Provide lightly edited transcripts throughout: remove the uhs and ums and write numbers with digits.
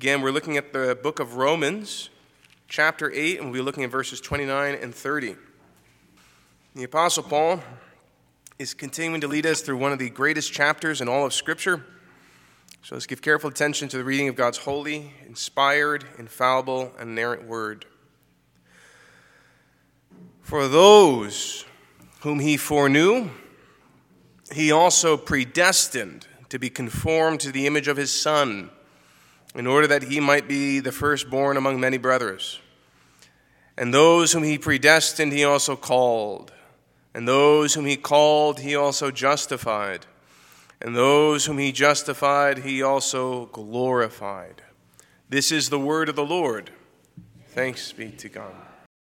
Again, we're looking at the book of Romans, chapter 8, and we'll be looking at verses 29 and 30. The Apostle Paul is continuing to lead us through one of the greatest chapters in all of Scripture. So let's give careful attention to the reading of God's holy, inspired, infallible, and inerrant word. For those whom he foreknew, he also predestined to be conformed to the image of his Son, in order that he might be the firstborn among many brothers. And those whom he predestined, he also called. And those whom he called, he also justified. And those whom he justified, he also glorified. This is the word of the Lord. Thanks be to God.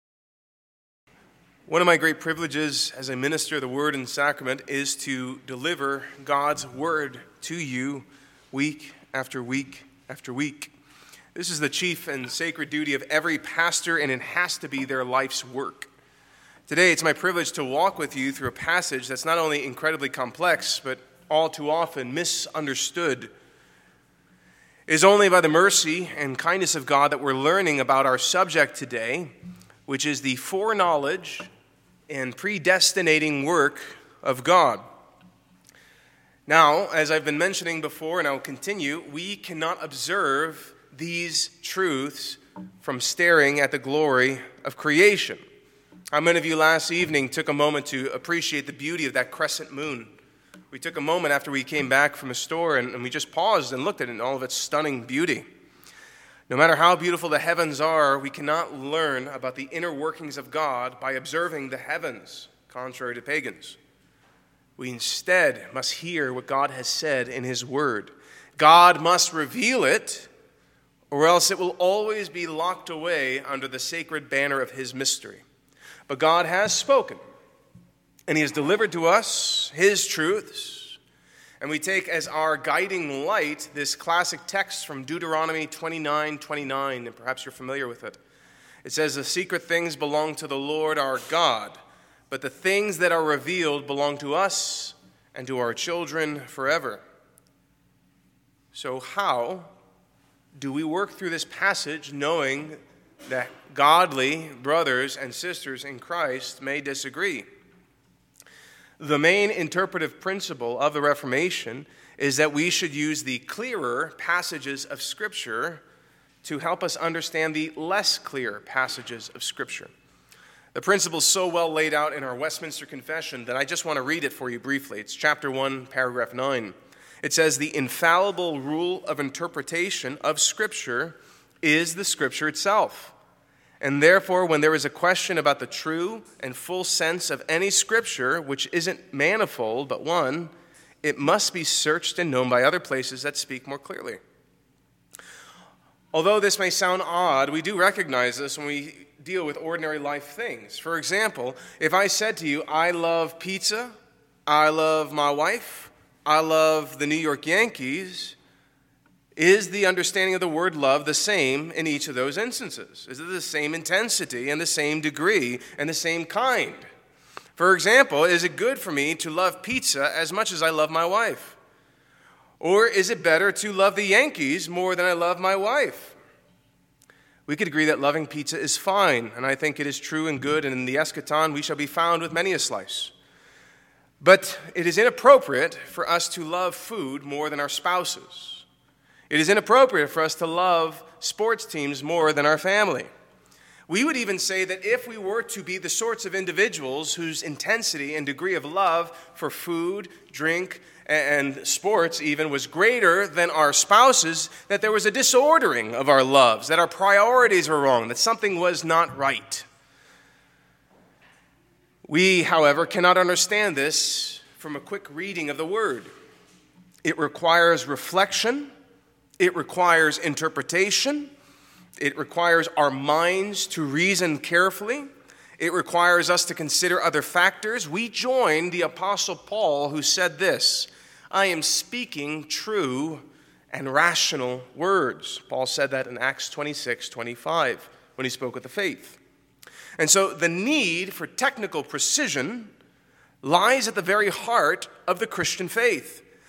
One of my great privileges as I minister the word and sacrament is to deliver God's word to you week after week after week. This is the chief and sacred duty of every pastor, and it has to be their life's work. Today, it's my privilege to walk with you through a passage that's not only incredibly complex, but all too often misunderstood. It is only by the mercy and kindness of God that we're learning about our subject today, which is the foreknowledge and predestinating work of God. Now, as I've been mentioning before, and I will continue, we cannot observe these truths from staring at the glory of creation. How many of you last evening took a moment to appreciate the beauty of that crescent moon? We took a moment after we came back from a store and we just paused and looked at it in all of its stunning beauty. No matter how beautiful the heavens are, we cannot learn about the inner workings of God by observing the heavens, contrary to pagans. We instead must hear what God has said in his word. God must reveal it, or else it will always be locked away under the sacred banner of his mystery. But God has spoken, and he has delivered to us his truths, and we take as our guiding light this classic text from Deuteronomy 29:29, and perhaps you're familiar with it. It says, "The secret things belong to the Lord our God, but the things that are revealed belong to us and to our children forever." So how do we work through this passage knowing that godly brothers and sisters in Christ may disagree? The main interpretive principle of the Reformation is that we should use the clearer passages of Scripture to help us understand the less clear passages of Scripture. The principle is so well laid out in our Westminster Confession that I just want to read it for you briefly. It's chapter 1, paragraph 9. It says, "The infallible rule of interpretation of Scripture is the Scripture itself. And therefore, when there is a question about the true and full sense of any Scripture, which isn't manifold but one, it must be searched and known by other places that speak more clearly." Although this may sound odd, we do recognize this when we deal with ordinary life things. For example, if I said to you, I love pizza, I love my wife, I love the New York Yankees, is the understanding of the word love the same in each of those instances? Is it the same intensity and the same degree and the same kind? For example, is it good for me to love pizza as much as I love my wife? Or is it better to love the Yankees more than I love my wife? We could agree that loving pizza is fine, and I think it is true and good, and in the eschaton we shall be found with many a slice. But it is inappropriate for us to love food more than our spouses. It is inappropriate for us to love sports teams more than our family. We would even say that if we were to be the sorts of individuals whose intensity and degree of love for food, drink, and sports even was greater than our spouses, that there was a disordering of our loves, that our priorities were wrong, that something was not right. We, however, cannot understand this from a quick reading of the Word. It requires reflection. It requires interpretation. It requires our minds to reason carefully. It requires us to consider other factors. We join the Apostle Paul, who said this, "I am speaking true and rational words." Paul said that in Acts 26:25 when he spoke of the faith. And so the need for technical precision lies at the very heart of the Christian faith.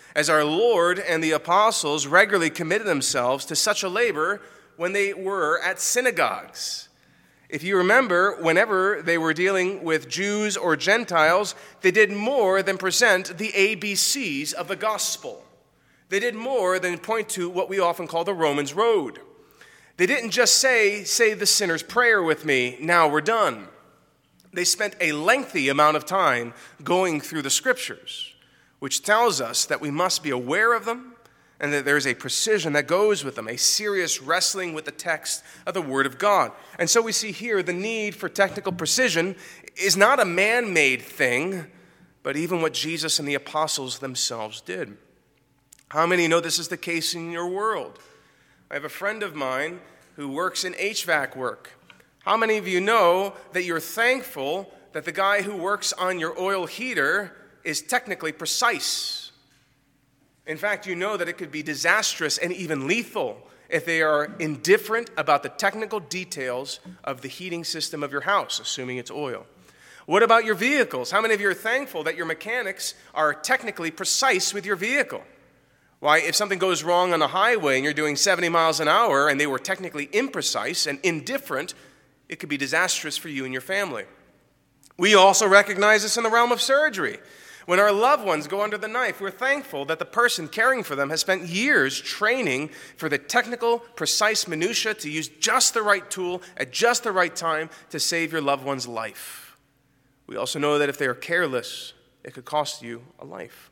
as our Lord and the apostles regularly committed themselves to such a labor when they were at synagogues. If you remember, whenever they were dealing with Jews or Gentiles, they did more than present the ABCs of the gospel. They did more than point to what we often call the Romans road. They didn't just say the sinner's prayer with me, now we're done. They spent a lengthy amount of time going through the scriptures, which tells us that we must be aware of them and that there's a precision that goes with them, a serious wrestling with the text of the Word of God. And so we see here the need for technical precision is not a man-made thing, but even what Jesus and the apostles themselves did. How many know this is the case in your world? I have a friend of mine who works in HVAC work. How many of you know that you're thankful that the guy who works on your oil heater is technically precise? In fact, you know that it could be disastrous and even lethal if they are indifferent about the technical details of the heating system of your house, assuming it's oil. What about your vehicles? How many of you are thankful that your mechanics are technically precise with your vehicle? Why, if something goes wrong on the highway and you're doing 70 miles an hour and they were technically imprecise and indifferent, it could be disastrous for you and your family. We also recognize this in the realm of surgery. When our loved ones go under the knife, we're thankful that the person caring for them has spent years training for the technical, precise minutia to use just the right tool at just the right time to save your loved one's life. We also know that if they are careless, it could cost you a life.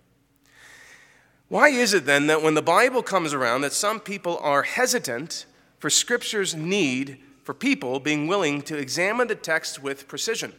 Why is it then that when the Bible comes around that some people are hesitant for Scripture's need for people being willing to examine the text with precision?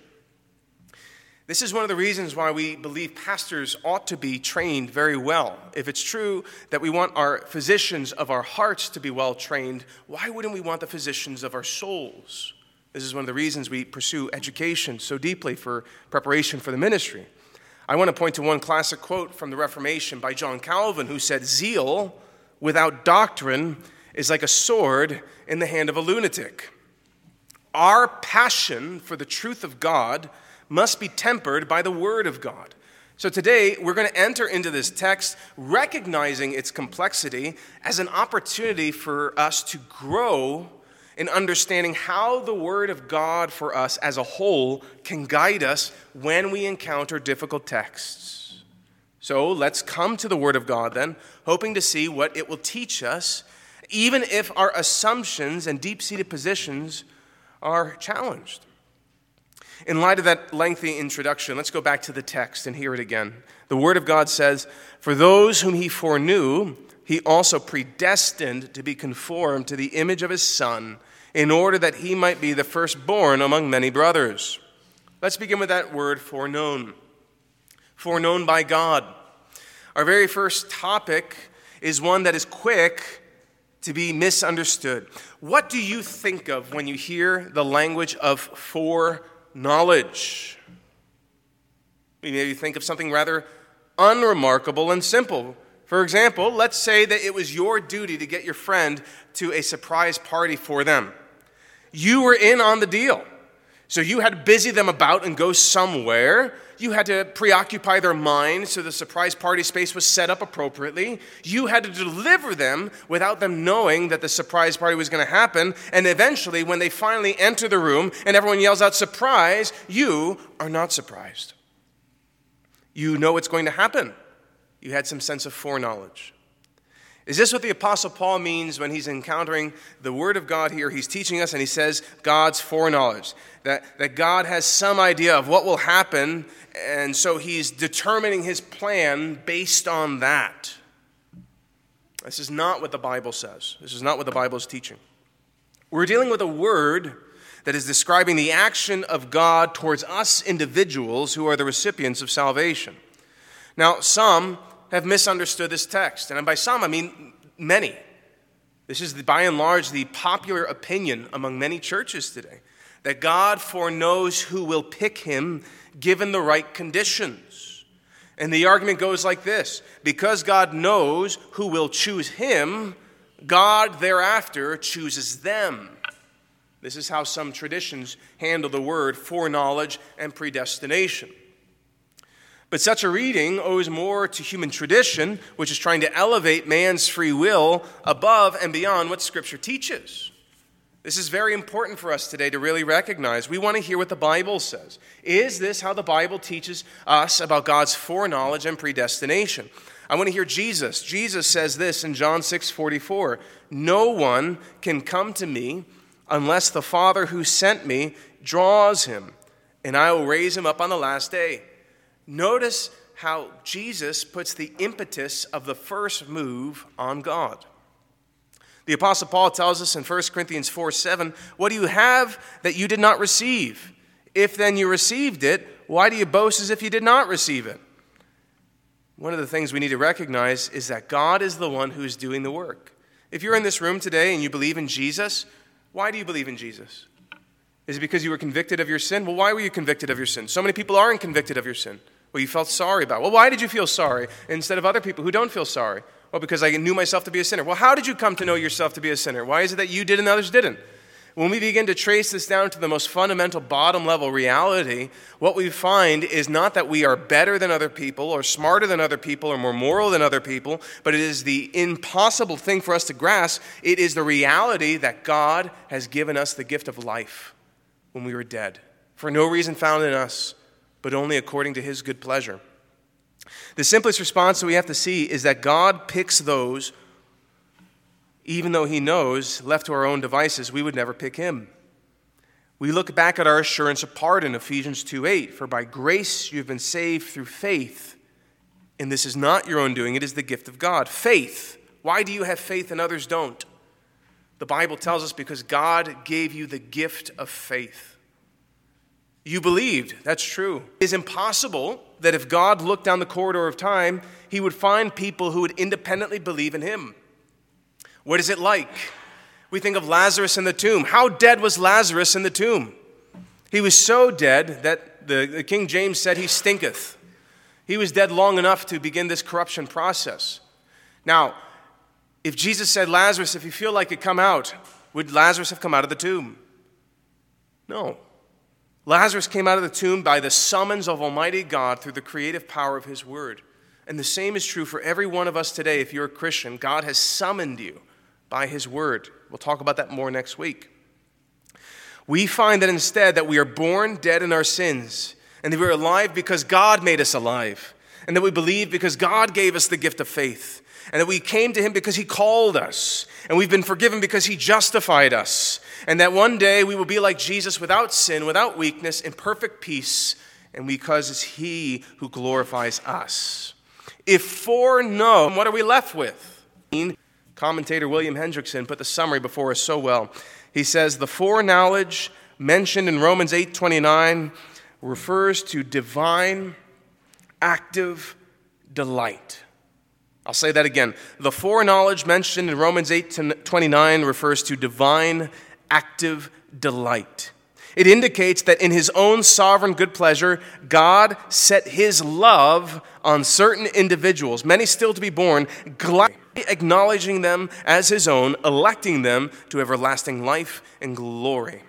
This is one of the reasons why we believe pastors ought to be trained very well. If it's true that we want our physicians of our hearts to be well trained, why wouldn't we want the physicians of our souls? This is one of the reasons we pursue education so deeply for preparation for the ministry. I want to point to one classic quote from the Reformation by John Calvin, who said, "Zeal without doctrine is like a sword in the hand of a lunatic." Our passion for the truth of God must be tempered by the Word of God. So today, we're going to enter into this text recognizing its complexity as an opportunity for us to grow in understanding how the Word of God for us as a whole can guide us when we encounter difficult texts. So let's come to the Word of God then, hoping to see what it will teach us, even if our assumptions and deep-seated positions are challenged. In light of that lengthy introduction, let's go back to the text and hear it again. The Word of God says, "For those whom he foreknew, he also predestined to be conformed to the image of his Son, in order that he might be the firstborn among many brothers." Let's begin with that word, foreknown. Foreknown by God. Our very first topic is one that is quick to be misunderstood. What do you think of when you hear the language of foreknowledge? Maybe you think of something rather unremarkable and simple. For example, let's say that it was your duty to get your friend to a surprise party for them. You were in on the deal. So you had to busy them about and go somewhere. You had to preoccupy their mind so the surprise party space was set up appropriately. You had to deliver them without them knowing that the surprise party was going to happen. And eventually, when they finally enter the room and everyone yells out, "Surprise!" you are not surprised. You know what's going to happen. You had some sense of foreknowledge. Is this what the Apostle Paul means when he's encountering the Word of God here? He's teaching us and he says God's foreknowledge, that God has some idea of what will happen, and so he's determining his plan based on that. This is not what the Bible says. This is not what the Bible is teaching. We're dealing with a word that is describing the action of God towards us individuals who are the recipients of salvation. Now, some have misunderstood this text, and by some I mean many. This is by and large the popular opinion among many churches today, that God foreknows who will pick him given the right conditions. And the argument goes like this: because God knows who will choose him, God thereafter chooses them. This is how some traditions handle the word foreknowledge and predestination. But such a reading owes more to human tradition, which is trying to elevate man's free will above and beyond what Scripture teaches. This is very important for us today to really recognize. We want to hear what the Bible says. Is this how the Bible teaches us about God's foreknowledge and predestination? I want to hear Jesus. Jesus says this in John 6:44. No one can come to me unless the Father who sent me draws him, and I will raise him up on the last day. Notice how Jesus puts the impetus of the first move on God. The Apostle Paul tells us in 1 Corinthians 4:7, what do you have that you did not receive? If then you received it, why do you boast as if you did not receive it? One of the things we need to recognize is that God is the one who is doing the work. If you're in this room today and you believe in Jesus, why do you believe in Jesus? Is it because you were convicted of your sin? Well, why were you convicted of your sin? So many people aren't convicted of your sin. Well, you felt sorry about it. Well, why did you feel sorry instead of other people who don't feel sorry? Well, because I knew myself to be a sinner. Well, how did you come to know yourself to be a sinner? Why is it that you did and others didn't? When we begin to trace this down to the most fundamental bottom level reality, what we find is not that we are better than other people or smarter than other people or more moral than other people, but it is the impossible thing for us to grasp. It is the reality that God has given us the gift of life when we were dead, for no reason found in us, but only according to his good pleasure. The simplest response that we have to see is that God picks those, even though he knows, left to our own devices, we would never pick him. We look back at our assurance of pardon, Ephesians 2:8, for by grace you have been saved through faith, and this is not your own doing, it is the gift of God. Faith. Why do you have faith and others don't? The Bible tells us because God gave you the gift of faith. You believed. That's true. It is impossible that if God looked down the corridor of time, he would find people who would independently believe in him. What is it like? We think of Lazarus in the tomb. How dead was Lazarus in the tomb? He was so dead that the King James said he stinketh. He was dead long enough to begin this corruption process. Now, if Jesus said, Lazarus, if you feel like it, come out, would Lazarus have come out of the tomb? No. Lazarus came out of the tomb by the summons of Almighty God through the creative power of his word. And the same is true for every one of us today. If you're a Christian, God has summoned you by his word. We'll talk about that more next week. We find that instead that we are born dead in our sins, and that we're alive because God made us alive, and that we believe because God gave us the gift of faith, and that we came to him because he called us, and we've been forgiven because he justified us, and that one day we will be like Jesus without sin, without weakness, in perfect peace, and because it's he who glorifies us. If foreknown, what are we left with? Commentator William Hendrickson put the summary before us so well. He says, the foreknowledge mentioned in Romans 8:29 refers to divine active delight. I'll say that again. The foreknowledge mentioned in Romans 8:29 refers to divine active delight. It indicates that in his own sovereign good pleasure, God set his love on certain individuals, many still to be born, gladly acknowledging them as his own, electing them to everlasting life and glory.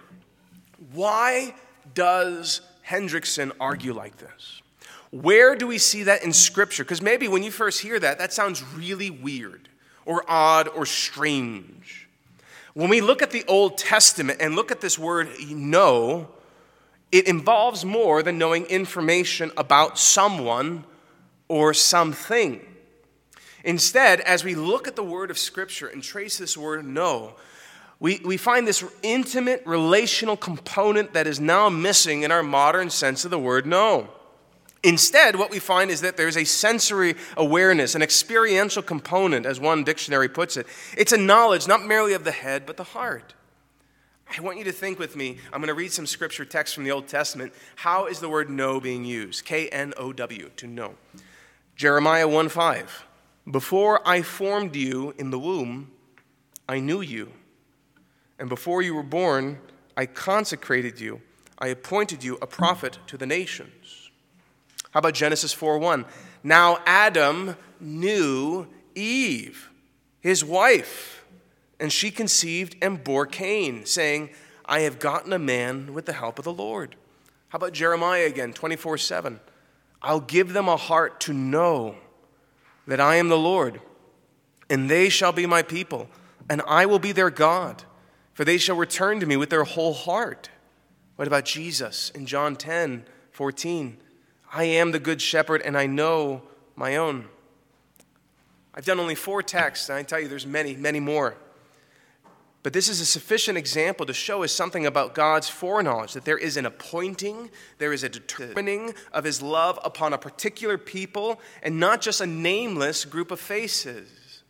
Why does Hendrickson argue like this? Where do we see that in Scripture? Because maybe when you first hear that, that sounds really weird or odd or strange. When we look at the Old Testament and look at this word know, it involves more than knowing information about someone or something. Instead, as we look at the word of Scripture and trace this word know, we find this intimate relational component that is now missing in our modern sense of the word know. Instead, what we find is that there's a sensory awareness, an experiential component, as one dictionary puts it. It's a knowledge not merely of the head, but the heart. I want you to think with me. I'm going to read some scripture text from the Old Testament. How is the word know being used? K-N-O-W, to know. Jeremiah 1:5. Before I formed you in the womb, I knew you. And before you were born, I consecrated you. I appointed you a prophet to the nations. How about Genesis 4:1? Now Adam knew Eve, his wife, and she conceived and bore Cain, saying, I have gotten a man with the help of the Lord. How about Jeremiah again, 24:7? I'll give them a heart to know that I am the Lord, and they shall be my people, and I will be their God, for they shall return to me with their whole heart. What about Jesus in John 10:14? I am the good shepherd, and I know my own. I've done only 4 texts, and I tell you there's many, many more. But this is a sufficient example to show us something about God's foreknowledge, that there is an appointing, there is a determining of his love upon a particular people, and not just a nameless group of faces.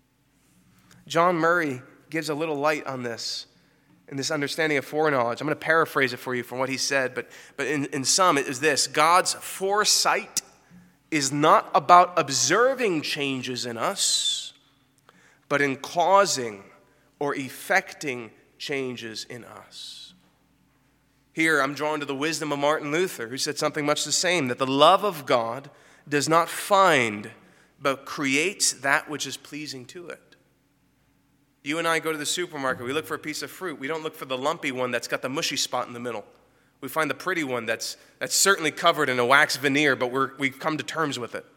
John Murray gives a little light on this, in this understanding of foreknowledge. I'm going to paraphrase it for you from what he said, but in sum, it is this: God's foresight is not about observing changes in us, but in causing or effecting changes in us. Here, I'm drawn to the wisdom of Martin Luther, who said something much the same, that the love of God does not find, but creates that which is pleasing to it. You and I go to the supermarket, we look for a piece of fruit. We don't look for the lumpy one that's got the mushy spot in the middle. We find the pretty one that's certainly covered in a wax veneer, but we've come to terms with it.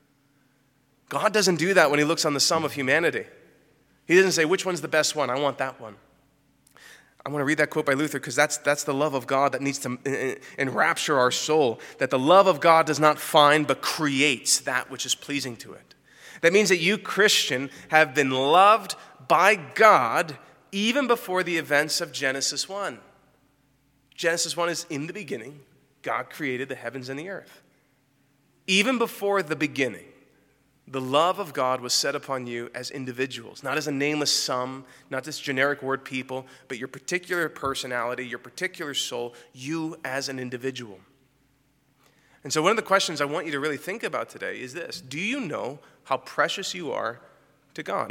God doesn't do that when he looks on the sum of humanity. He doesn't say, which one's the best one? I want that one. I want to read that quote by Luther because that's the love of God that needs to enrapture our soul. That the love of God does not find but creates that which is pleasing to it. That means that you, Christian, have been loved by God even before the events of Genesis 1. Genesis 1 is in the beginning, God created the heavens and the earth. Even before the beginning, the love of God was set upon you as individuals, not as a nameless sum, not this generic word people, but your particular personality, your particular soul, you as an individual. And so one of the questions I want you to really think about today is this: do you know how precious you are to God?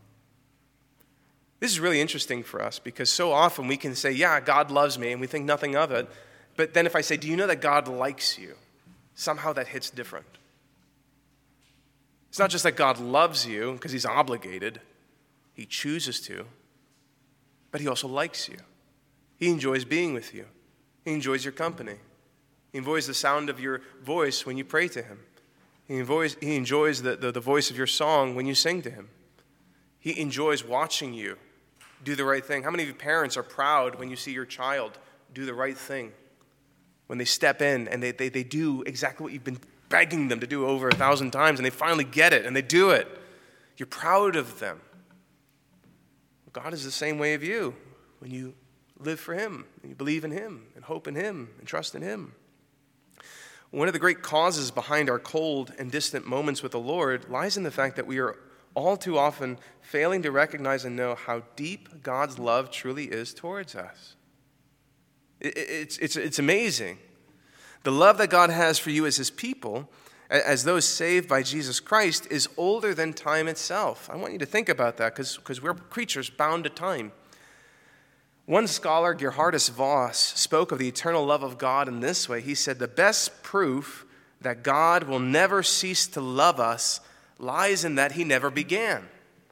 This is really interesting for us because so often we can say, yeah, God loves me, and we think nothing of it. But then if I say, do you know that God likes you? Somehow that hits different. It's not just that God loves you because he's obligated. He chooses to. But he also likes you. He enjoys being with you. He enjoys your company. He enjoys the sound of your voice when you pray to him. He enjoys the voice of your song when you sing to him. He enjoys watching you do the right thing. How many of you parents are proud when you see your child do the right thing? When they step in and they do exactly what you've been begging them to do over 1,000 times, and they finally get it, and they do it. You're proud of them. God is the same way of you when you live for him, and you believe in him, and hope in him, and trust in him. One of the great causes behind our cold and distant moments with the Lord lies in the fact that we are all too often failing to recognize and know how deep God's love truly is towards us. It's amazing. The love that God has for you as his people, as those saved by Jesus Christ, is older than time itself. I want you to think about that because we're creatures bound to time. One scholar, Gerhardus Voss, spoke of the eternal love of God in this way. He said, the best proof that God will never cease to love us lies in that he never began.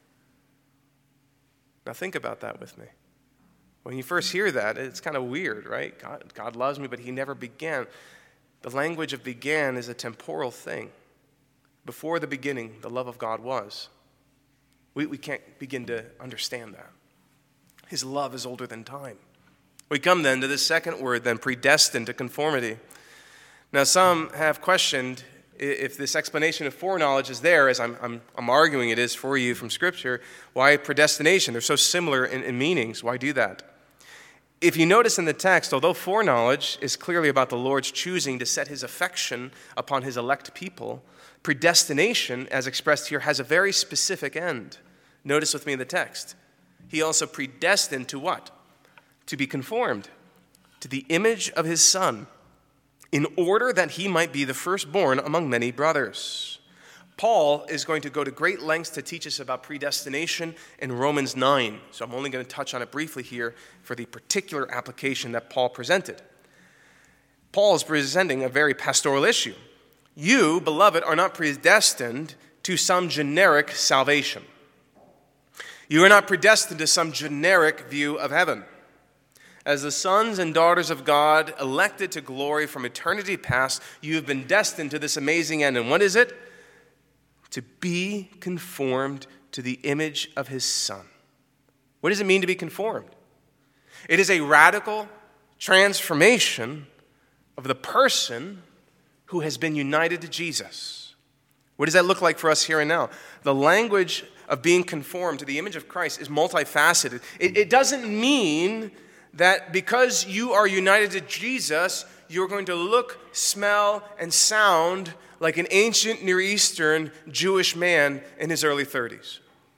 Now think about that with me. When you first hear that, it's kind of weird, right? God loves me, but he never began. The language of began is a temporal thing. Before the beginning, the love of God was. We can't begin to understand that. His love is older than time. We come then to the second word, then, predestined to conformity. Now, some have questioned if this explanation of foreknowledge is there, as I'm arguing it is for you from Scripture, why predestination? They're so similar in meanings. Why do that? If you notice in the text, although foreknowledge is clearly about the Lord's choosing to set his affection upon his elect people, predestination, as expressed here, has a very specific end. Notice with me in the text. He also predestined to what? To be conformed to the image of his Son, in order that he might be the firstborn among many brothers. Paul is going to go to great lengths to teach us about predestination in Romans 9. So I'm only going to touch on it briefly here for the particular application that Paul presented. Paul is presenting a very pastoral issue. You, beloved, are not predestined to some generic salvation. You are not predestined to some generic view of heaven. As the sons and daughters of God, elected to glory from eternity past, you have been destined to this amazing end. And what is it? To be conformed to the image of his Son. What does it mean to be conformed? It is a radical transformation of the person who has been united to Jesus. What does that look like for us here and now? The language of being conformed to the image of Christ is multifaceted. It doesn't mean that because you are united to Jesus, you're going to look, smell, and sound like an ancient Near Eastern Jewish man in his early 30s.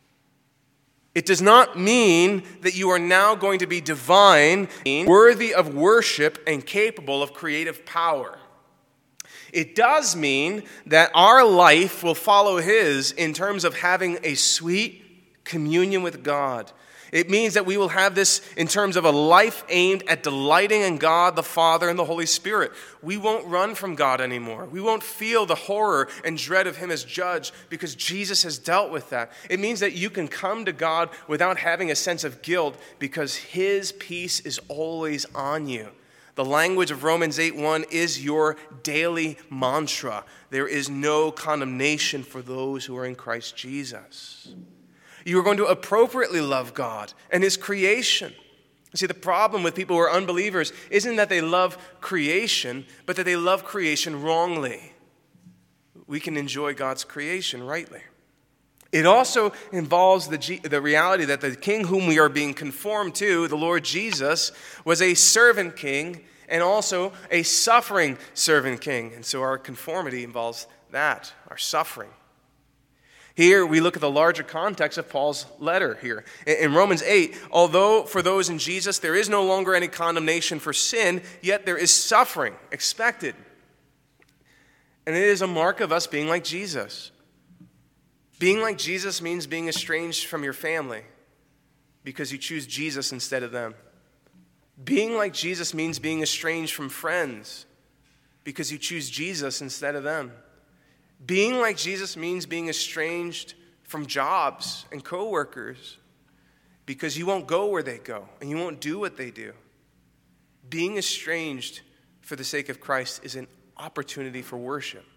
It does not mean that you are now going to be divine, worthy of worship, and capable of creative power. It does mean that our life will follow his in terms of having a sweet communion with God. It means that we will have this in terms of a life aimed at delighting in God, the Father, and the Holy Spirit. We won't run from God anymore. We won't feel the horror and dread of him as judge because Jesus has dealt with that. It means that you can come to God without having a sense of guilt because his peace is always on you. The language of Romans 8:1 is your daily mantra. There is no condemnation for those who are in Christ Jesus. You are going to appropriately love God and his creation. See, the problem with people who are unbelievers isn't that they love creation, but that they love creation wrongly. We can enjoy God's creation rightly. It also involves the reality that the king whom we are being conformed to, the Lord Jesus, was a servant king and also a suffering servant king. And so our conformity involves that, our suffering. Here we look at the larger context of Paul's letter here. In Romans 8, although for those in Jesus there is no longer any condemnation for sin, yet there is suffering expected. And it is a mark of us being like Jesus. Being like Jesus means being estranged from your family because you choose Jesus instead of them. Being like Jesus means being estranged from friends because you choose Jesus instead of them. Being like Jesus means being estranged from jobs and coworkers because you won't go where they go and you won't do what they do. Being estranged for the sake of Christ is an opportunity for worship.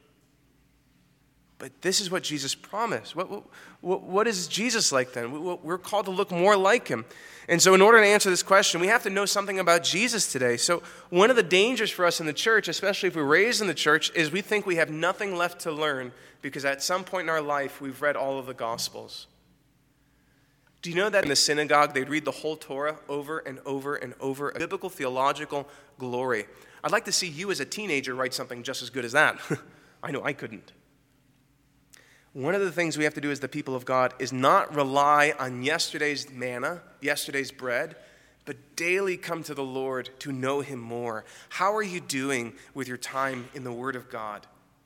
But this is what Jesus promised. What is Jesus like then? We're called to look more like him. And so in order to answer this question, we have to know something about Jesus today. So one of the dangers for us in the church, especially if we're raised in the church, is we think we have nothing left to learn because at some point in our life, we've read all of the Gospels. Do you know that in the synagogue, they'd read the whole Torah over and over and over, a biblical theological glory? I'd like to see you as a teenager write something just as good as that. I know I couldn't. One of the things we have to do as the people of God is not rely on yesterday's manna, yesterday's bread, but daily come to the Lord to know him more. How are you doing with your time in the Word of God?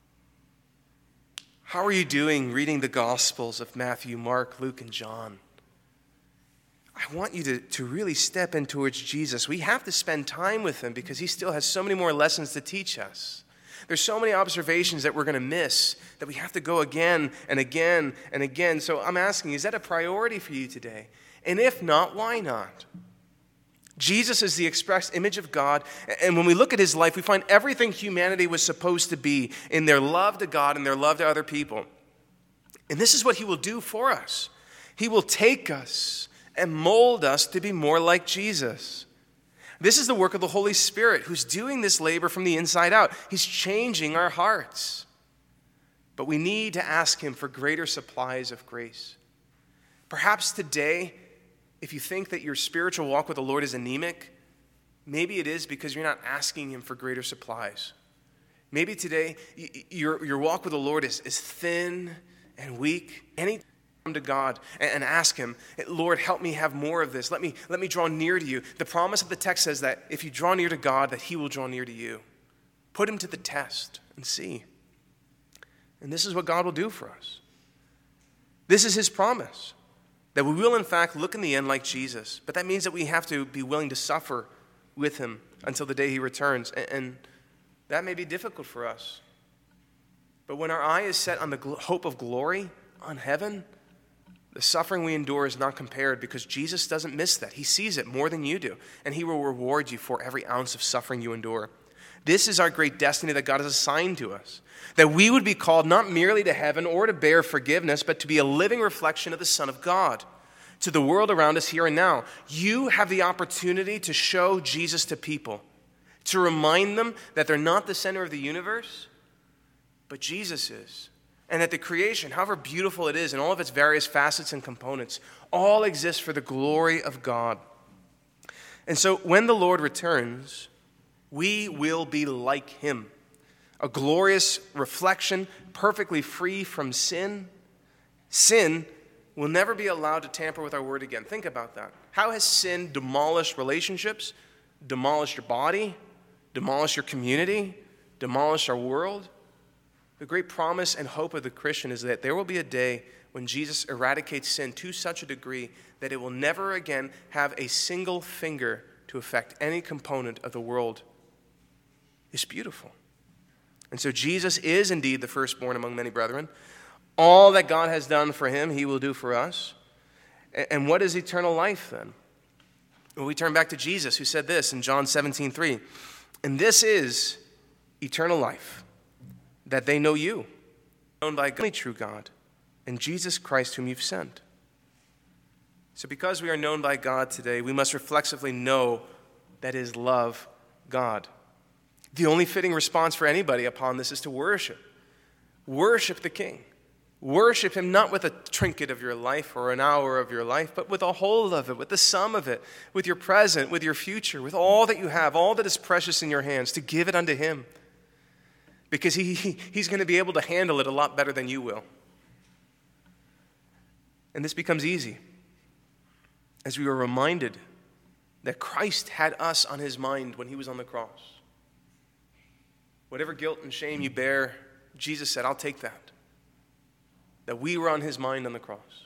How are you doing reading the Gospels of Matthew, Mark, Luke, and John? I want you to really step in towards Jesus. We have to spend time with him because he still has so many more lessons to teach us. There's so many observations that we're going to miss that we have to go again and again and again. So I'm asking, is that a priority for you today? And if not, why not? Jesus is the express image of God. And when we look at his life, we find everything humanity was supposed to be in their love to God and their love to other people. And this is what he will do for us. He will take us and mold us to be more like Jesus. This is the work of the Holy Spirit who's doing this labor from the inside out. He's changing our hearts. But we need to ask him for greater supplies of grace. Perhaps today, if you think that your spiritual walk with the Lord is anemic, maybe it is because you're not asking him for greater supplies. Maybe today, your walk with the Lord is thin and weak. Come to God and ask him, Lord, help me have more of this. Let me draw near to you. The promise of the text says that if you draw near to God, that he will draw near to you. Put him to the test and see. And this is what God will do for us. This is his promise, that we will in fact look in the end like Jesus. But that means that we have to be willing to suffer with him until the day he returns. And that may be difficult for us. But when our eye is set on the hope of glory, on heaven, The suffering we endure is not compared because Jesus doesn't miss that. He sees it more than you do, and he will reward you for every ounce of suffering you endure. This is our great destiny that God has assigned to us, that we would be called not merely to heaven or to bear forgiveness, but to be a living reflection of the Son of God to the world around us here and now. You have the opportunity to show Jesus to people, to remind them that they're not the center of the universe, but Jesus is. And that the creation, however beautiful it is in all of its various facets and components, all exists for the glory of God. And so when the Lord returns, we will be like him, a glorious reflection, perfectly free from sin. Sin will never be allowed to tamper with our word again. Think about that. How has sin demolished relationships, demolished your body, demolished your community, demolished our world? The great promise and hope of the Christian is that there will be a day when Jesus eradicates sin to such a degree that it will never again have a single finger to affect any component of the world. It's beautiful. And so Jesus is indeed the firstborn among many brethren. All that God has done for him, he will do for us. And what is eternal life then? Well, we turn back to Jesus, who said this in John 17:3. And this is eternal life, that they know you, known by the only true God, and Jesus Christ whom you've sent. So because we are known by God today, we must reflexively know that is love God. The only fitting response for anybody upon this is to worship. Worship the King. Worship him not with a trinket of your life or an hour of your life, but with the whole of it, with the sum of it, with your present, with your future, with all that you have, all that is precious in your hands, to give it unto him. Because he's going to be able to handle it a lot better than you will. And this becomes easy as we were reminded that Christ had us on his mind when he was on the cross. Whatever guilt and shame you bear, Jesus said, I'll take that. That we were on his mind on the cross.